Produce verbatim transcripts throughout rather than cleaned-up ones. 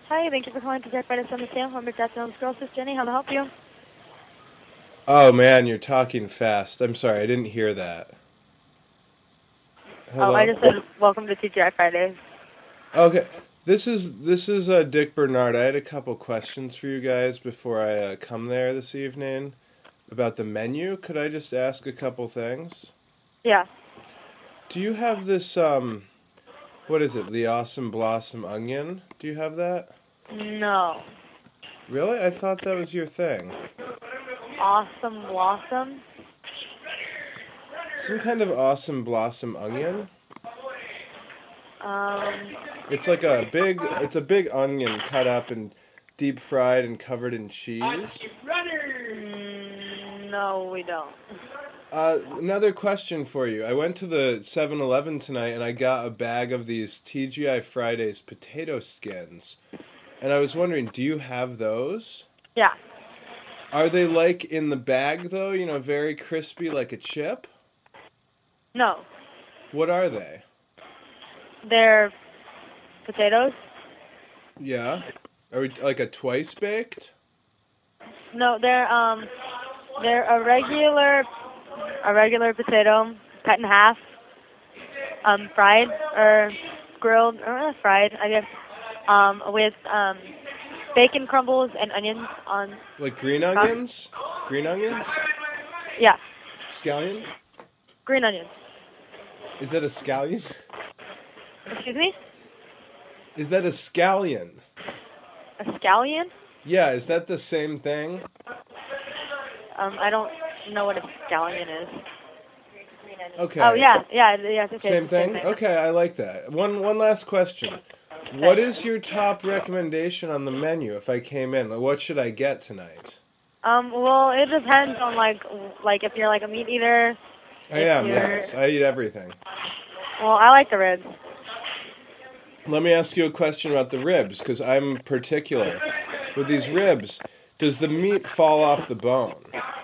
Hi, thank you for calling to Jack Fridays on the Sam Home Afternoon Girls. This is Jenny. How may I help you? Oh man, you're talking fast. I'm sorry, I didn't hear that. Oh, I Hello? just said welcome to T G I Fridays. Okay. This is this is uh, Dick Bernard. I had a couple questions for you guys before I uh, come there this evening about the menu. Could I just ask a couple things? Yeah. Do you have this um what is it? The Awesome Blossom Onion? Do you have that? No. Really? I thought that was your thing. Awesome Blossom? Some kind of Awesome Blossom Onion? Um, It's like a big it's a big onion cut up and deep fried and covered in cheese. mm, no, we don't. Uh, another question for you. I went to the Seven Eleven tonight and I got a bag of these T G I Fridays potato skins. And I was wondering, do you have those? Yeah. Are they like in the bag though, you know, very crispy like a chip? No. What are they? They're potatoes? Yeah. Are we like a twice baked? No, they're, um, they're a regular, a regular potato cut in half, um, fried, or grilled, or uh, fried, I guess, um, with, um, bacon crumbles and onions on Like green top. onions? Green onions? Yeah, Scallion? green onions. Is that a scallion? Excuse me? Is that a scallion? A scallion? Yeah, is that the same thing? Um, I don't know what a scallion is. Okay. Oh yeah, yeah, yeah. It's okay. Same It's the same thing? thing. Okay, I like that. One one last question. What is your top recommendation on the menu if I came in? Like, what should I get tonight? Um, well, it depends on like, like if you're like a meat eater. I If am, you're, yes. I eat everything. well, I like the ribs. Let me ask you a question about the ribs, because I'm particular. With these ribs, does the meat fall off the bone?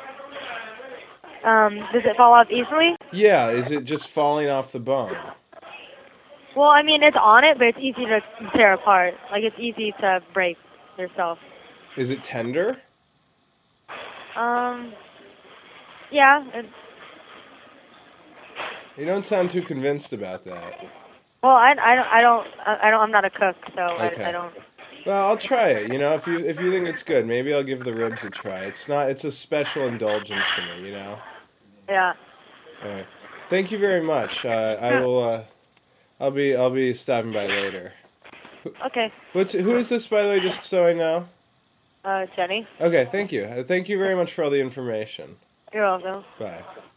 Um, does it fall off easily? Yeah, is it just falling off the bone? Well, I mean, it's on it, but it's easy to tear apart. Like it's easy to break yourself. Is it tender? Um, yeah. It, You don't sound too convinced about that. well, I, I don't, I don't, I don't. I'm not a cook, so I, I Okay. don't. Well, I'll try it. You know, if you if you think it's good, maybe I'll give the ribs a try. It's not. It's a special indulgence for me. You know. Yeah. All right. Thank you very much. Uh, I will. Uh, I'll be. I'll be stopping by later. Okay. What's who is this, by the way? Just so I know. Uh, Jenny. Okay. Thank you. Uh, Thank you very much for all the information. You're welcome. Bye.